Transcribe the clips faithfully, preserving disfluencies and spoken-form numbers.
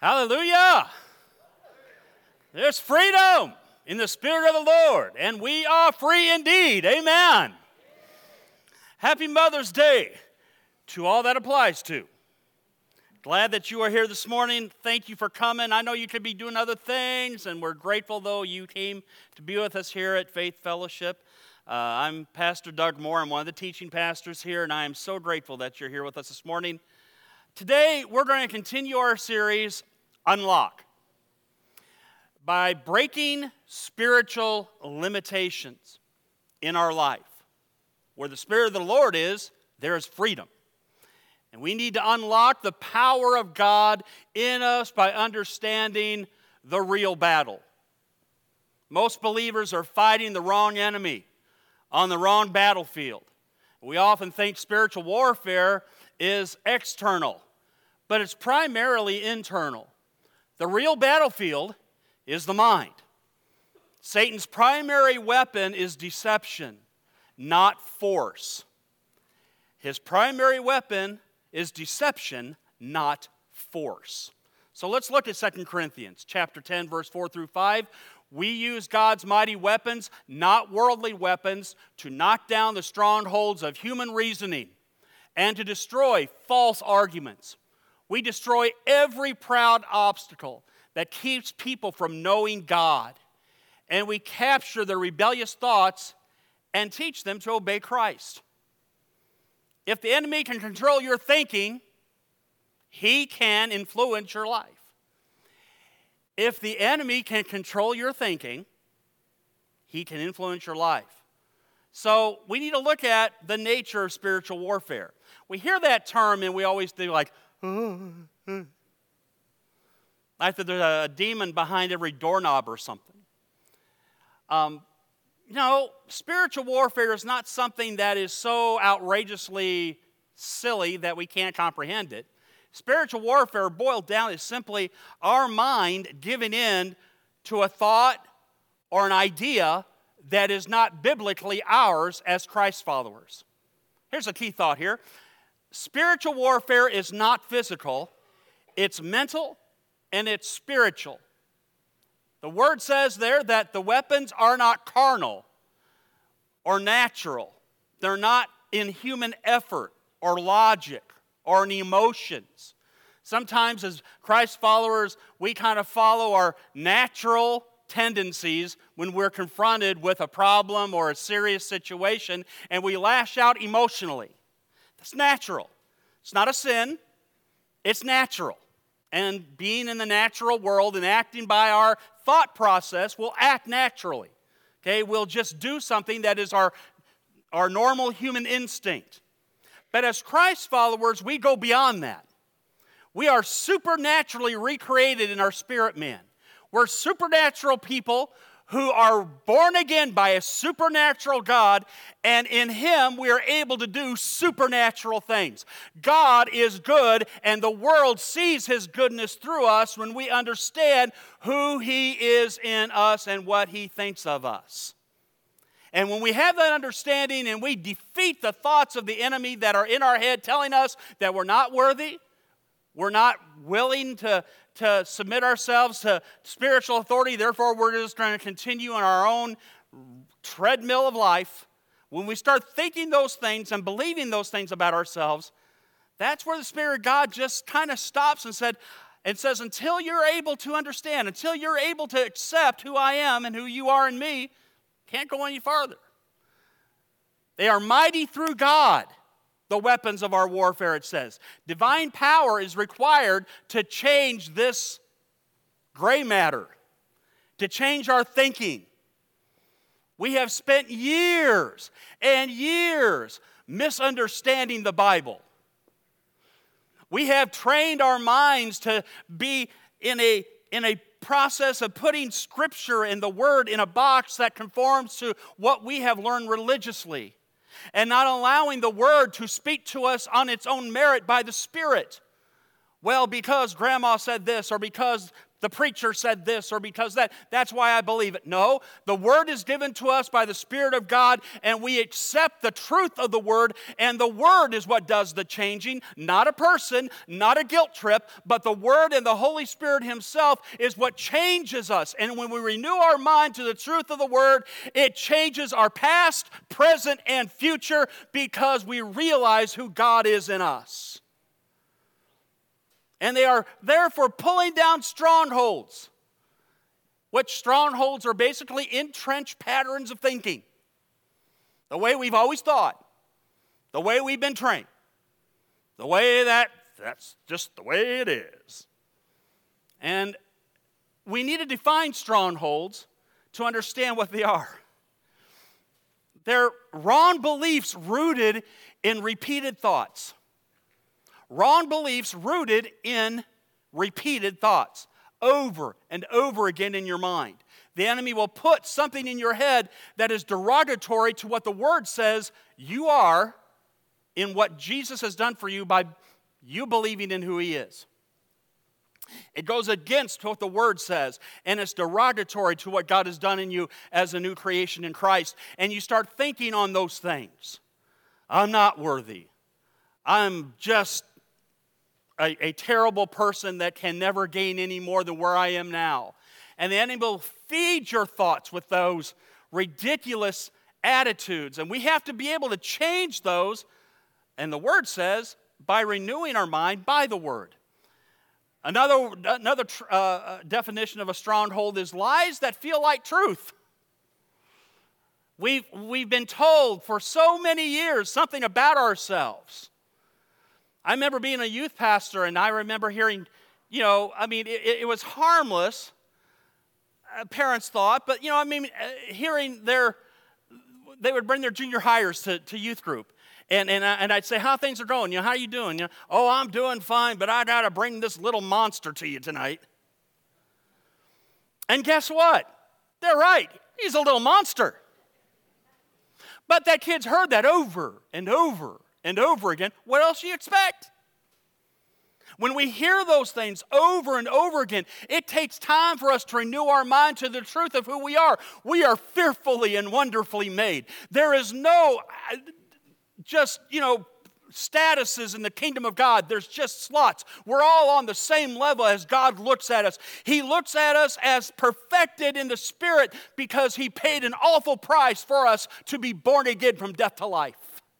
Hallelujah! There's freedom in the Spirit of the Lord, and we are free indeed. Amen. Happy Mother's Day to all that applies to. Glad that you are here this morning. Thank you for coming. I know you could be doing other things, and we're grateful, though, you came to be with us here at Faith Fellowship. Uh, I'm Pastor Doug Moore. I'm one of the teaching pastors here, and I am so grateful that you're here with us this morning. Today, we're going to continue our series, Unlock, by breaking spiritual limitations in our life. Where the Spirit of the Lord is, there is freedom. And we need to unlock the power of God in us by understanding the real battle. Most believers are fighting the wrong enemy on the wrong battlefield. We often think spiritual warfare is external, but it's primarily internal. The real battlefield is the mind. Satan's primary weapon is deception, not force. His primary weapon is deception, not force. So let's look at Second Corinthians chapter ten, verse four through five. We use God's mighty weapons, not worldly weapons, to knock down the strongholds of human reasoning and to destroy false arguments. We destroy every proud obstacle that keeps people from knowing God. And we capture their rebellious thoughts and teach them to obey Christ. If the enemy can control your thinking, he can influence your life. If the enemy can control your thinking, he can influence your life. So we need to look at the nature of spiritual warfare. We hear that term and we always do like, oh, oh. Like that there's a demon behind every doorknob or something. Um, you know, spiritual warfare is not something that is so outrageously silly that we can't comprehend it. Spiritual warfare, boiled down, is simply our mind giving in to a thought or an idea that is not biblically ours as Christ followers. Here's a key thought here. Spiritual warfare is not physical, it's mental and it's spiritual. The word says there that the weapons are not carnal or natural. They're not in human effort or logic or in emotions. Sometimes as Christ followers, we kind of follow our natural tendencies when we're confronted with a problem or a serious situation, and we lash out emotionally. That's natural. It's not a sin. It's natural. And being in the natural world and acting by our thought process, we'll act naturally. Okay, we'll just do something that is our, our normal human instinct. But as Christ followers, we go beyond that. We are supernaturally recreated in our spirit man. We're supernatural people who are born again by a supernatural God, and in Him we are able to do supernatural things. God is good, and the world sees His goodness through us when we understand who He is in us and what He thinks of us. And when we have that understanding and we defeat the thoughts of the enemy that are in our head telling us that we're not worthy, we're not willing to, to submit ourselves to spiritual authority, therefore we're just going to continue on our own treadmill of life. When we start thinking those things and believing those things about ourselves, that's where the Spirit of God just kind of stops and said, and says, until you're able to understand, until you're able to accept who I am and who you are in me, can't go any farther. They are mighty through God, the weapons of our warfare, it says. Divine power is required to change this gray matter, to change our thinking. We have spent years and years misunderstanding the Bible. We have trained our minds to be in a, in a process of putting Scripture and the Word in a box that conforms to what we have learned religiously, and not allowing the Word to speak to us on its own merit by the Spirit. Well, because Grandma said this, or because the preacher said this or because that. That's why I believe it. No, the Word is given to us by the Spirit of God, and we accept the truth of the Word, and the Word is what does the changing, not a person, not a guilt trip, but the Word and the Holy Spirit Himself is what changes us. And when we renew our mind to the truth of the Word, it changes our past, present, and future because we realize who God is in us. And they are therefore pulling down strongholds, which strongholds are basically entrenched patterns of thinking. The way we've always thought, the way we've been trained, the way that, that's just the way it is. And we need to define strongholds to understand what they are. They're wrong beliefs rooted in repeated thoughts. Wrong beliefs rooted in repeated thoughts over and over again in your mind. The enemy will put something in your head that is derogatory to what the Word says you are in what Jesus has done for you by you believing in who He is. It goes against what the Word says, and it's derogatory to what God has done in you as a new creation in Christ. And you start thinking on those things. I'm not worthy. I'm just a, a terrible person that can never gain any more than where I am now. And the enemy will feed your thoughts with those ridiculous attitudes. And we have to be able to change those, and the Word says, by renewing our mind by the Word. Another, another uh, definition of a stronghold is lies that feel like truth. We've, we've been told for so many years something about ourselves. I remember being a youth pastor, and I remember hearing, you know, I mean, it, it was harmless, uh, parents thought, but, you know, I mean, uh, hearing their, they would bring their junior hires to, to youth group. And, and, I, and I'd say, how things are going? You know, how are you doing? You know, oh, I'm doing fine, but I got to bring this little monster to you tonight. And guess what? They're right. He's a little monster. But that kid's heard that over and over and over again. What else do you expect? When we hear those things over and over again, it takes time for us to renew our mind to the truth of who we are. We are fearfully and wonderfully made. There is no just, you know, statuses in the kingdom of God. There's just slots. We're all on the same level as God looks at us. He looks at us as perfected in the Spirit because He paid an awful price for us to be born again from death to life.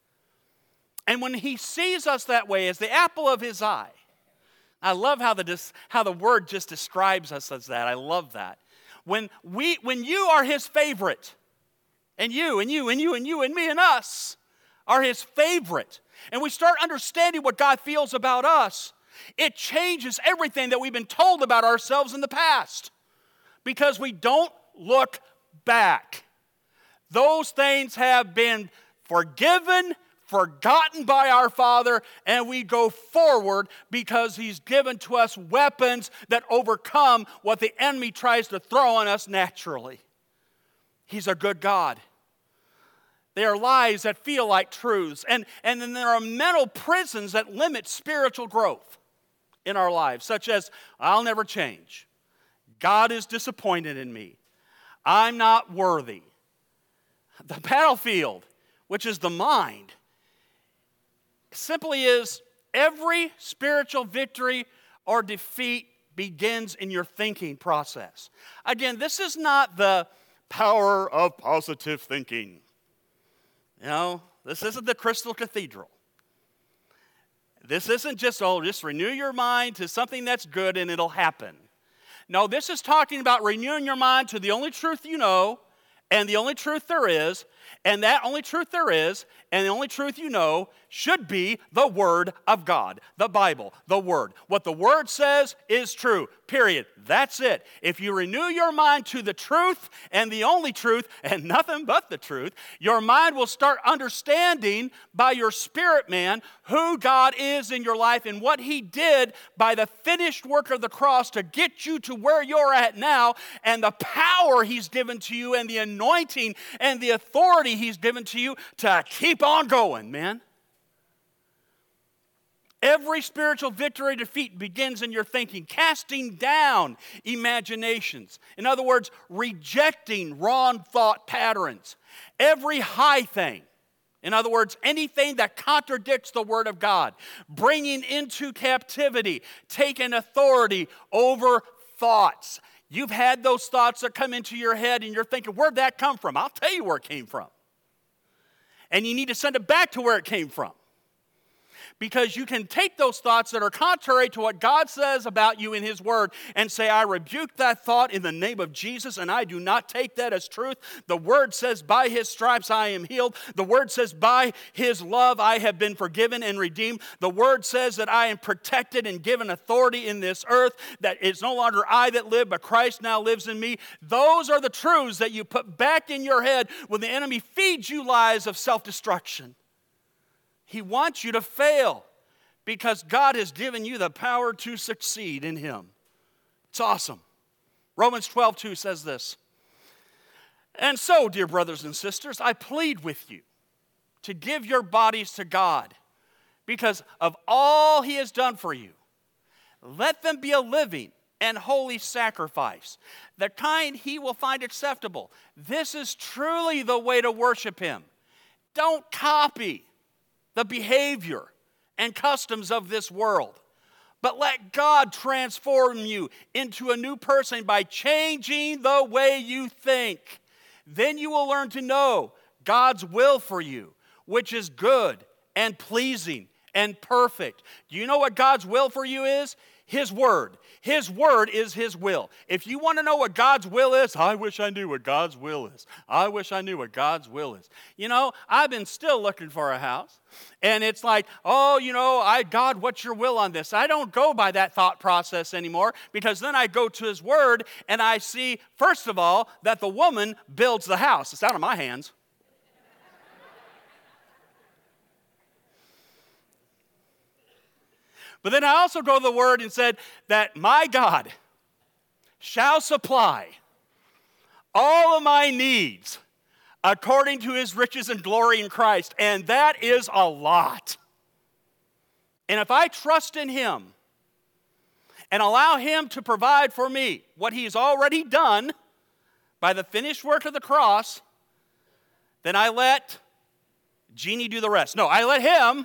And when He sees us that way as the apple of His eye, I love how the, how the Word just describes us as that. I love that. When, we, when you are His favorite, and you, and you, and you, and you, and me, and us are His favorite, and we start understanding what God feels about us, it changes everything that we've been told about ourselves in the past because we don't look back. Those things have been forgiven, forgotten by our Father, and we go forward because He's given to us weapons that overcome what the enemy tries to throw on us naturally. He's a good God. They are lies that feel like truths. And, and then there are mental prisons that limit spiritual growth in our lives, such as, I'll never change. God is disappointed in me. I'm not worthy. The battlefield, which is the mind, simply is every spiritual victory or defeat begins in your thinking process. Again, this is not the power of positive thinking. You know, this isn't the Crystal Cathedral. This isn't just, oh, just renew your mind to something that's good and it'll happen. No, this is talking about renewing your mind to the only truth you know and the only truth there is, and that only truth there is, and the only truth you know should be the Word of God, the Bible, the Word. What the Word says is true, period. That's it. If you renew your mind to the truth and the only truth and nothing but the truth, your mind will start understanding by your spirit man who God is in your life and what He did by the finished work of the cross to get you to where you're at now, and the power He's given to you and the anointing and the authority He's given to you to keep on going, man. Every spiritual victory or defeat begins in your thinking, casting down imaginations. In other words, rejecting wrong thought patterns. Every high thing, in other words, anything that contradicts the Word of God, bringing into captivity, taking authority over thoughts. You've had those thoughts that come into your head and you're thinking, where'd that come from? I'll tell you where it came from. And you need to send it back to where it came from. Because you can take those thoughts that are contrary to what God says about you in His Word and say, I rebuke that thought in the name of Jesus, and I do not take that as truth. The Word says, by His stripes I am healed. The Word says, by His love I have been forgiven and redeemed. The Word says that I am protected and given authority in this earth, that it's no longer I that live, but Christ now lives in me. Those are the truths that you put back in your head when the enemy feeds you lies of self-destruction. He wants you to fail because God has given you the power to succeed in Him. It's awesome. Romans twelve two says this. And so, dear brothers and sisters, I plead with you to give your bodies to God because of all He has done for you. Let them be a living and holy sacrifice, the kind He will find acceptable. This is truly the way to worship Him. Don't copy the behavior and customs of this world, but let God transform you into a new person by changing the way you think. Then you will learn to know God's will for you, which is good and pleasing and perfect. Do you know what God's will for you is? His Word. His Word is His will. If you want to know what God's will is, I wish I knew what God's will is. I wish I knew what God's will is. You know, I've been still looking for a house. And it's like, oh, you know, I God, what's your will on this? I don't go by that thought process anymore because then I go to His Word and I see, first of all, that the woman builds the house. It's out of my hands. But then I also go to the Word and said that my God shall supply all of my needs according to His riches and glory in Christ. And that is a lot. And if I trust in Him and allow Him to provide for me what He's already done by the finished work of the cross, then I let Jeannie do the rest. No, I let Him.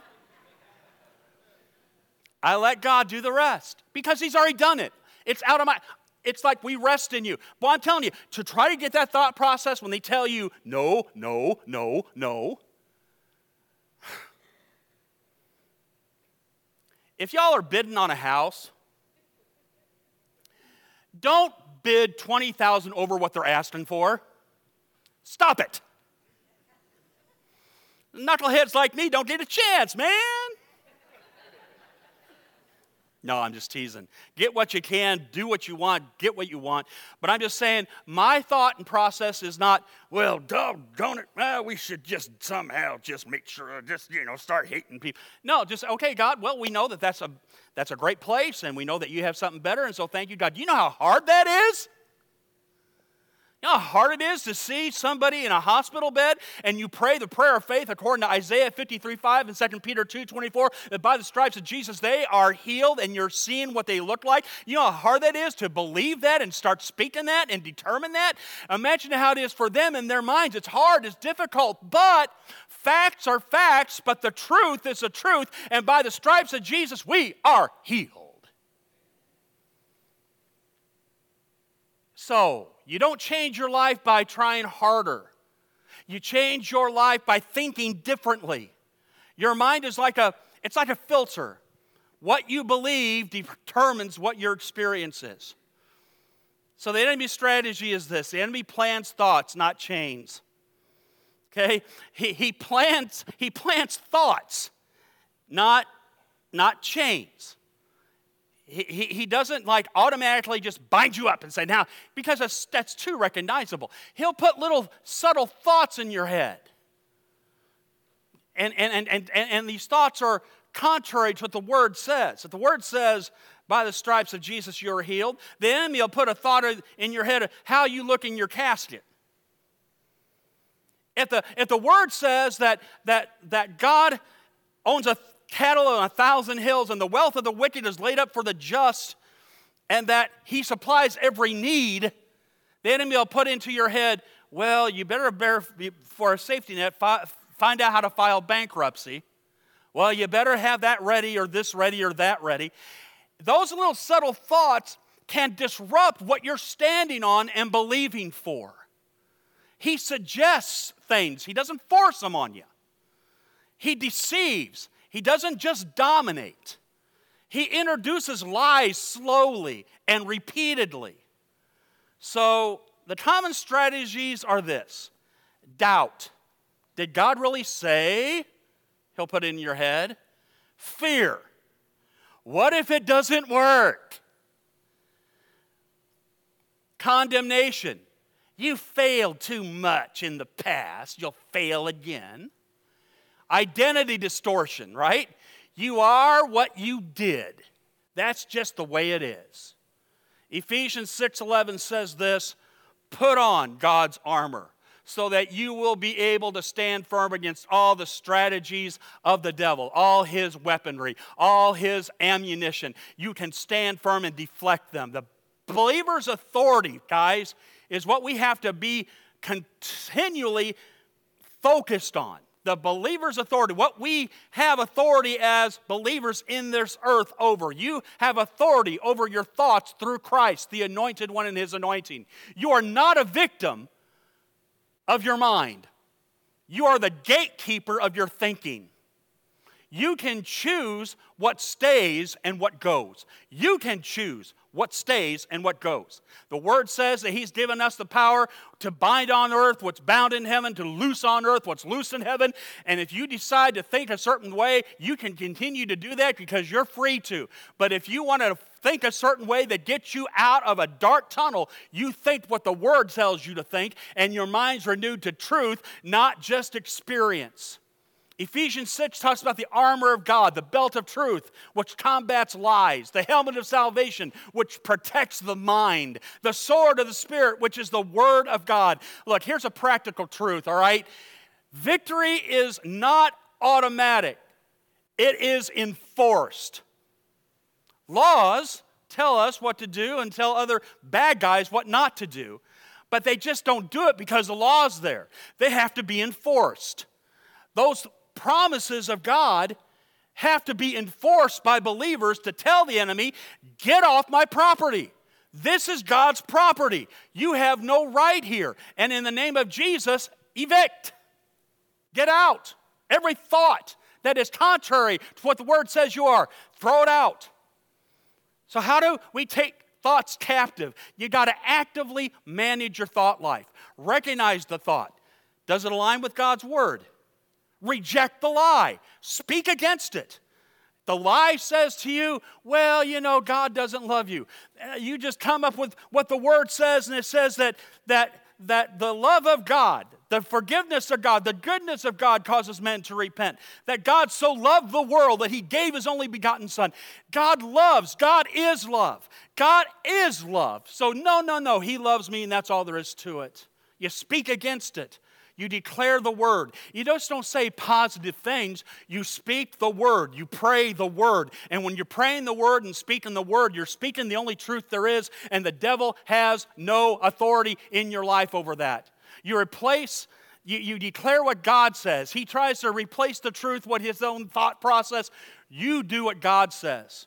I let God do the rest because He's already done it. It's out of my, it's like we rest in you. But I'm telling you, to try to get that thought process when they tell you, no, no, no, no. If y'all are bidding on a house, don't bid twenty thousand dollars over what they're asking for. Stop it. Knuckleheads like me don't get a chance, man. No, I'm just teasing. Get what you can, do what you want, get what you want. But I'm just saying, my thought and process is not, well, doggone it, well, we should just somehow just make sure, just, you know, start hating people. No, just, okay, God, well, we know that that's a, that's a great place, and we know that you have something better, and so thank you, God. Do you know how hard that is? You know how hard it is to see somebody in a hospital bed and you pray the prayer of faith according to Isaiah fifty-three five and Second Peter two twenty-four that by the stripes of Jesus they are healed and you're seeing what they look like. You know how hard that is to believe that and start speaking that and determine that? Imagine how it is for them in their minds. It's hard, it's difficult, but facts are facts, but the truth is the truth, and by the stripes of Jesus we are healed. So, you don't change your life by trying harder. You change your life by thinking differently. Your mind is like a, it's like a filter. What you believe determines what your experience is. So the enemy's strategy is this. The enemy plants thoughts, not chains. Okay? He, he plants, he plants thoughts, not, not chains. He, he, he doesn't like automatically just bind you up and say, now, because that's, that's too recognizable. He'll put little subtle thoughts in your head. And, and, and, and, and these thoughts are contrary to what the Word says. If the Word says, by the stripes of Jesus you're healed, the enemy will put a thought in your head of how you look in your casket. If the, if the Word says that, that, that God owns a cattle on a thousand hills, and the wealth of the wicked is laid up for the just, and that he supplies every need, the enemy will put into your head, well, you better bear for a safety net, fi- find out how to file bankruptcy. Well, you better have that ready or this ready or that ready. Those little subtle thoughts can disrupt what you're standing on and believing for. He suggests things. He doesn't force them on you. He deceives. He doesn't just dominate. He introduces lies slowly and repeatedly. So the common strategies are this. Doubt. Did God really say? He'll put it in your head. Fear. What if it doesn't work? Condemnation. You failed too much in the past. You'll fail again. Identity distortion, right? You are what you did. That's just the way it is. Ephesians six eleven says this, put on God's armor so that you will be able to stand firm against all the strategies of the devil, all his weaponry, all his ammunition. You can stand firm and deflect them. The believer's authority, guys, is what we have to be continually focused on. The believer's authority, what we have authority as believers in this earth over. You have authority over your thoughts through Christ, the anointed one and his anointing. You are not a victim of your mind. You are the gatekeeper of your thinking. You can choose what stays and what goes. You can choose what stays and what goes. The Word says that He's given us the power to bind on earth what's bound in heaven, to loose on earth what's loose in heaven. And if you decide to think a certain way, you can continue to do that because you're free to. But if you want to think a certain way that gets you out of a dark tunnel, you think what the Word tells you to think, and your mind's renewed to truth, not just experience. Ephesians six talks about the armor of God, the belt of truth, which combats lies, the helmet of salvation, which protects the mind, the sword of the Spirit, which is the Word of God. Look, here's a practical truth, all right? Victory is not automatic. It is enforced. Laws tell us what to do and tell other bad guys what not to do, but they just don't do it because the law's there. They have to be enforced. Those promises of God have to be enforced by believers to tell the enemy, get off my property. This is God's property. You have no right here. And in the name of Jesus, evict. Get out. Every thought that is contrary to what the Word says you are, throw it out. So how do we take thoughts captive? You got to actively manage your thought life. Recognize the thought. Does it align with God's Word? Reject the lie. Speak against it. The lie says to you, well, you know, God doesn't love you. You just come up with what the Word says, and it says that, that, that the love of God, the forgiveness of God, the goodness of God causes men to repent. That God so loved the world that He gave His only begotten Son. God loves. God is love. God is love. So no, no, no, He loves me, and that's all there is to it. You speak against it. You declare the Word. You just don't say positive things. You speak the Word. You pray the Word. And when you're praying the Word and speaking the Word, you're speaking the only truth there is, and the devil has no authority in your life over that. You replace, you, you declare what God says. He tries to replace the truth with his own thought process. You do what God says.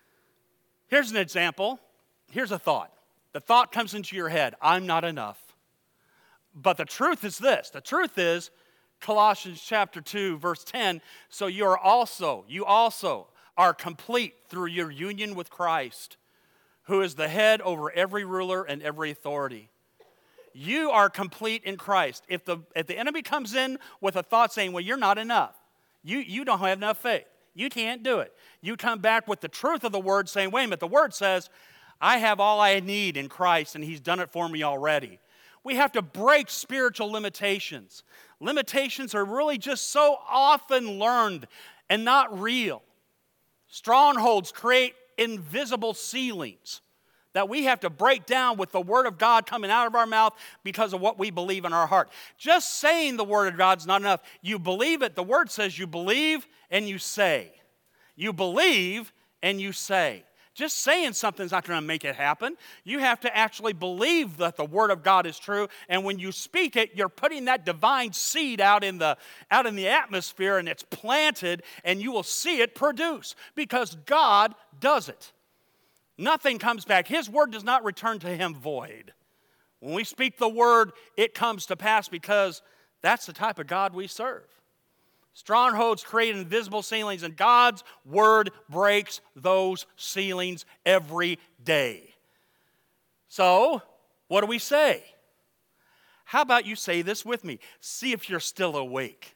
Here's an example. Here's a thought. The thought comes into your head, I'm not enough. But the truth is this. The truth is, Colossians chapter two, verse ten, so you are also, you also are complete through your union with Christ, who is the head over every ruler and every authority. You are complete in Christ. If the, if the enemy comes in with a thought saying, well, you're not enough. You, you don't have enough faith. You can't do it. You come back with the truth of the Word saying, wait a minute, the Word says, I have all I need in Christ, and He's done it for me already. We have to break spiritual limitations. Limitations are really just so often learned and not real. Strongholds create invisible ceilings that we have to break down with the Word of God coming out of our mouth because of what we believe in our heart. Just saying the Word of God is not enough. You believe it. The Word says you believe and you say. You believe and you say. Just saying something's not going to make it happen. You have to actually believe that the Word of God is true, and when you speak it, you're putting that divine seed out in the, out in the atmosphere, and it's planted, and you will see it produce, because God does it. Nothing comes back. His Word does not return to Him void. When we speak the Word, it comes to pass, because that's the type of God we serve. Strongholds create invisible ceilings, and God's Word breaks those ceilings every day. So, what do we say? How about you say this with me? See if you're still awake.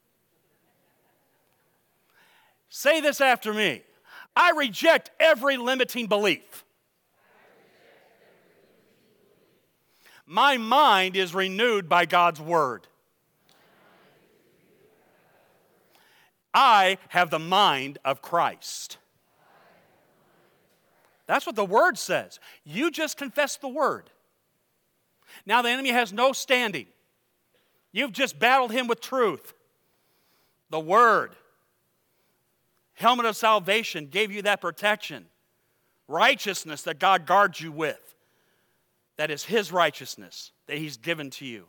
Say this after me. I reject every limiting belief. My mind is renewed by God's Word. I have the mind of Christ. That's what the Word says. You just confess the Word. Now the enemy has no standing. You've just battled him with truth. The Word, helmet of salvation, gave you that protection. Righteousness that God guards you with. That is His righteousness that He's given to you.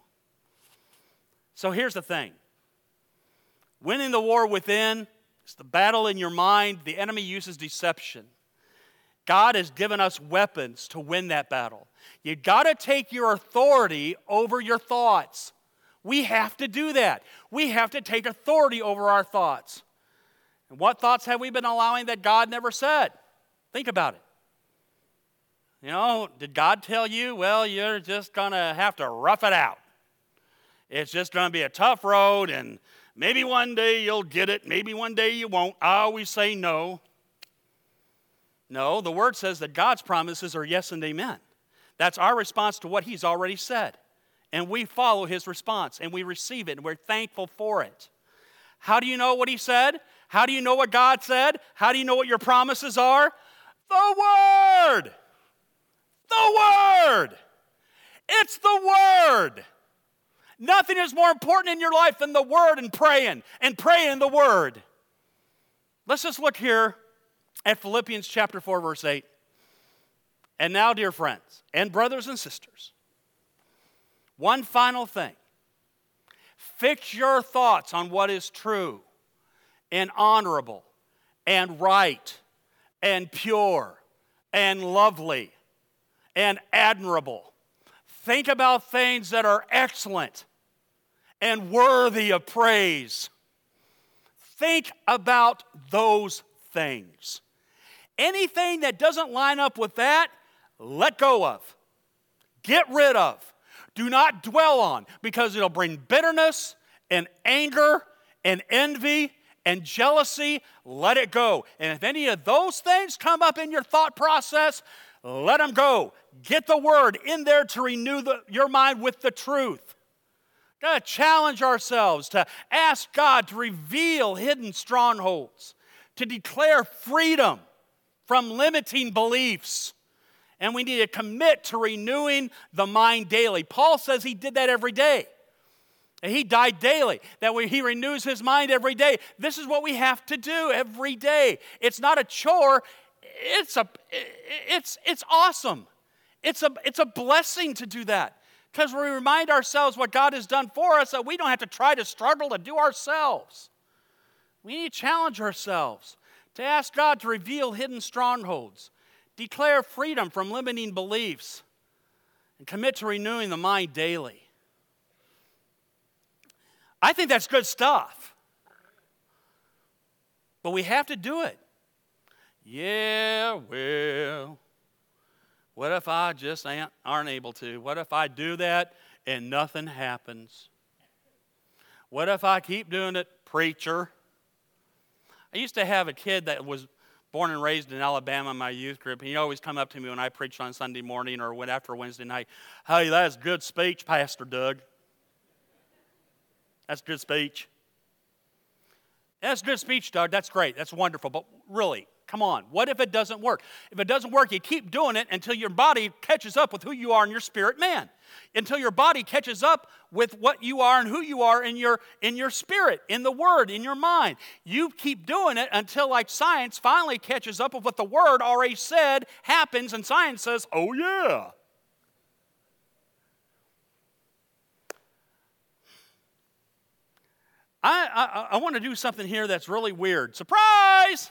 So here's the thing. Winning the war within is the battle in your mind. The enemy uses deception. God has given us weapons to win that battle. You've got to take your authority over your thoughts. We have to do that. We have to take authority over our thoughts. And what thoughts have we been allowing that God never said? Think about it. You know, did God tell you, well, you're just going to have to rough it out. It's just going to be a tough road, and maybe one day you'll get it. Maybe one day you won't. I always say no. No, the Word says that God's promises are yes and amen. That's our response to what He's already said. And we follow His response, and we receive it, and we're thankful for it. How do you know what He said? How do you know what God said? How do you know what your promises are? The Word! The Word! It's the Word! Nothing is more important in your life than the Word and praying, and praying the Word. Let's just look here at Philippians chapter four, verse eight. And now, dear friends, and brothers and sisters, one final thing. Fix your thoughts on what is true, and honorable, and right, and pure, and lovely, and admirable. Think about things that are excellent and worthy of praise. Think about those things. Anything that doesn't line up with that, let go of. Get rid of. Do not dwell on, because it'll bring bitterness and anger and envy and jealousy. Let it go. And if any of those things come up in your thought process, let them go. Get the Word in there to renew the, your mind with the truth. Got to challenge ourselves to ask God to reveal hidden strongholds, to declare freedom from limiting beliefs. And we need to commit to renewing the mind daily. Paul says he did that every day. He died daily, that he renews his mind every day. This is what we have to do every day. It's not a chore. It's a, it's, it's awesome. It's a, it's a blessing to do that, because we remind ourselves what God has done for us, that we don't have to try to struggle to do ourselves. We need to challenge ourselves to ask God to reveal hidden strongholds, declare freedom from limiting beliefs, and commit to renewing the mind daily. I think that's good stuff. But we have to do it. Yeah, well, what if I just aren't able to? What if I do that and nothing happens? What if I keep doing it, preacher? I used to have a kid that was born and raised in Alabama in my youth group, and he'd always come up to me when I preached on Sunday morning or went after Wednesday night. Hey, that's good speech, Pastor Doug. That's good speech. That's good speech, Doug. That's great. That's wonderful. But really, Come on. What if it doesn't work? If it doesn't work, you keep doing it until your body catches up with who you are in your spirit man. Until your body catches up with what you are and who you are in your, in your spirit, in the Word, in your mind. You keep doing it until, like, science finally catches up with what the Word already said happens, and science says, oh, yeah. I, I, I want to do something here that's really weird. Surprise!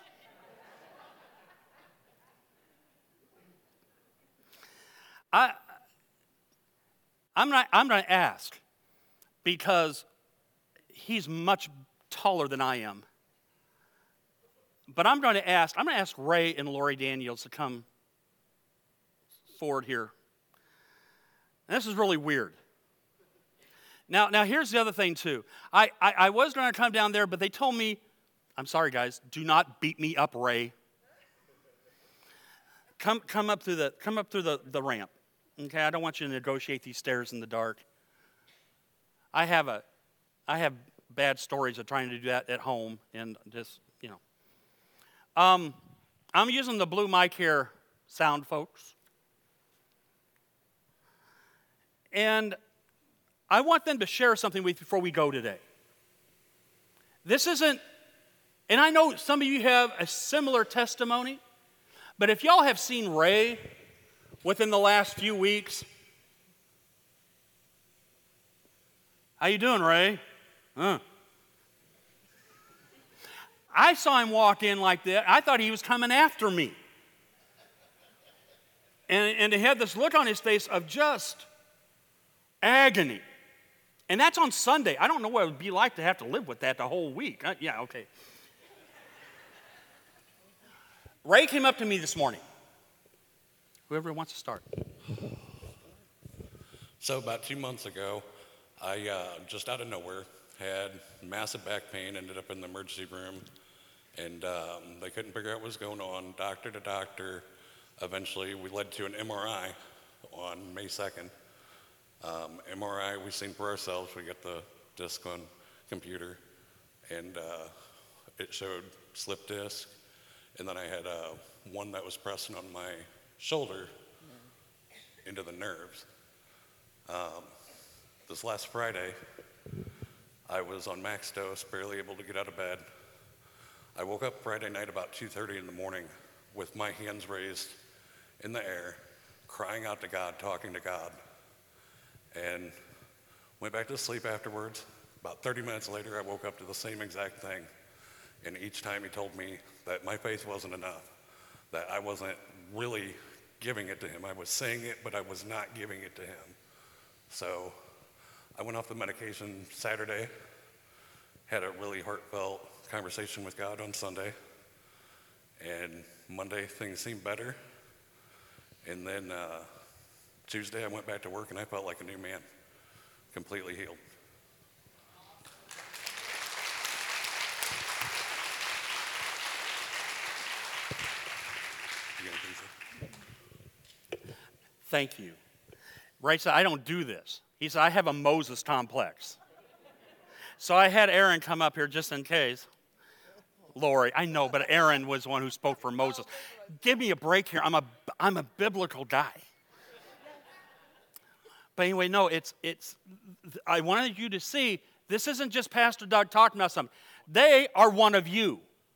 I, I'm not, I'm going to ask because he's much taller than I am. But I'm going to ask, I'm going to ask Ray and Lori Daniels to come forward here. And this is really weird. Now, now here's the other thing, too. I, I, I was going to come down there, but they told me, I'm sorry, guys, do not beat me up, Ray. Come, come up through the, come up through the, the ramp. Okay, I don't want you to negotiate these stairs in the dark. I have a, I have bad stories of trying to do that at home, and just, you know. Um, I'm using the Blue mic here sound, folks. And I want them to share something with you before we go today. This isn't, and I know some of you have a similar testimony, but if y'all have seen Ray within the last few weeks, how you doing, Ray? Huh. I saw him walk in like that. I thought he was coming after me. And, and he had this look on his face of just agony. And that's on Sunday. I don't know what it would be like to have to live with that the whole week. Uh, yeah, okay. Ray came up to me this morning. Whoever wants to start. So about two months ago, I uh, just out of nowhere had massive back pain, ended up in the emergency room, and um, they couldn't figure out what was going on, doctor to doctor. Eventually, we led to an M R I on May second. Um, M R I, we seen for ourselves. We got the disc on computer, and uh, it showed slip disc, and then I had uh, one that was pressing on my shoulder into the nerves. Um, this last Friday, I was on max dose, barely able to get out of bed. I woke up Friday night about two thirty in the morning with my hands raised in the air, crying out to God, talking to God, and went back to sleep afterwards. About thirty minutes later, I woke up to the same exact thing, and each time he told me that my faith wasn't enough, that I wasn't really giving it to him. I was saying it, but I was not giving it to him. So I went off the medication Saturday, had a really heartfelt conversation with God on Sunday, and Monday things seemed better. And then uh, Tuesday I went back to work and I felt like a new man, completely healed. Thank you. Ray said, I don't do this. He said, I have a Moses complex. So I had Aaron come up here just in case. Lori, I know, but Aaron was the one who spoke for Moses. Give me a break here. I'm a, I'm a biblical guy. But anyway, no, it's, it's, I wanted you to see, this isn't just Pastor Doug talking about something. They are one of you.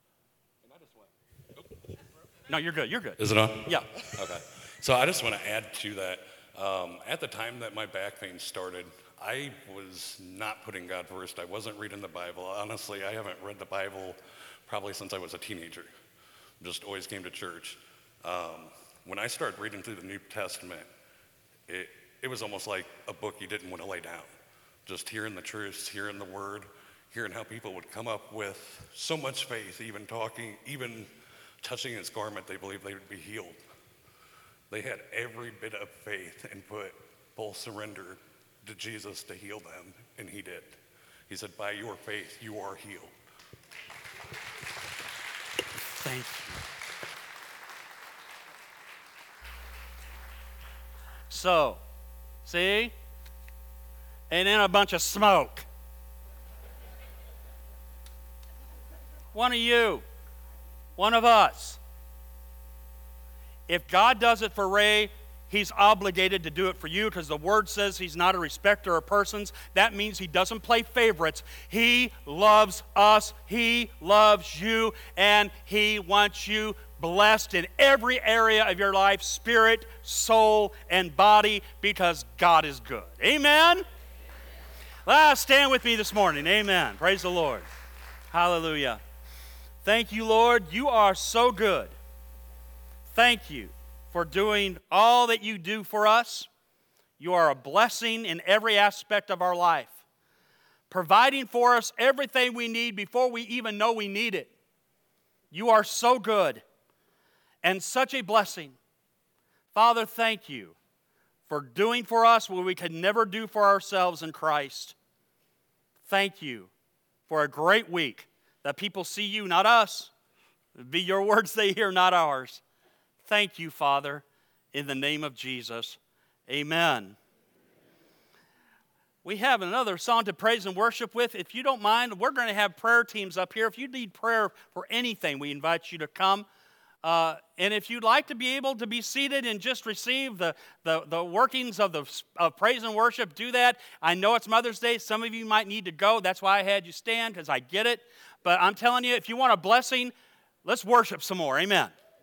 No, you're good, you're good. Is it on? Yeah. Okay. So I just want to add to that. Um, at the time that my back pain started, I was not putting God first. I wasn't reading the Bible. Honestly, I haven't read the Bible probably since I was a teenager. Just always came to church. Um, when I started reading through the New Testament, it, it was almost like a book you didn't want to lay down. Just hearing the truths, hearing the word, hearing how people would come up with so much faith, even talking, even touching his garment, they believed they would be healed. They had every bit of faith and put full surrender to Jesus to heal them, and he did. He said, by your faith, you are healed. Thank you. So, see? And then a bunch of smoke. One of you, one of us, If God does it for Ray, he's obligated to do it for you because the Word says he's not a respecter of persons. That means he doesn't play favorites. He loves us. He loves you. And he wants you blessed in every area of your life, spirit, soul, and body, because God is good. Amen? Ah, stand with me this morning. Amen. Praise the Lord. Hallelujah. Thank you, Lord. You are so good. Thank you for doing all that you do for us. You are a blessing in every aspect of our life, providing for us everything we need before we even know we need it. You are so good and such a blessing. Father, thank you for doing for us what we could never do for ourselves in Christ. Thank you for a great week that people see you, not us. It'd be your words they hear, not ours. Thank you, Father, in the name of Jesus. Amen. We have another song to praise and worship with. If you don't mind, we're going to have prayer teams up here. If you need prayer for anything, we invite you to come. Uh, and if you'd like to be able to be seated and just receive the, the, the workings of, the, of praise and worship, do that. I know it's Mother's Day. Some of you might need to go. That's why I had you stand, because I get it. But I'm telling you, if you want a blessing, let's worship some more. Amen.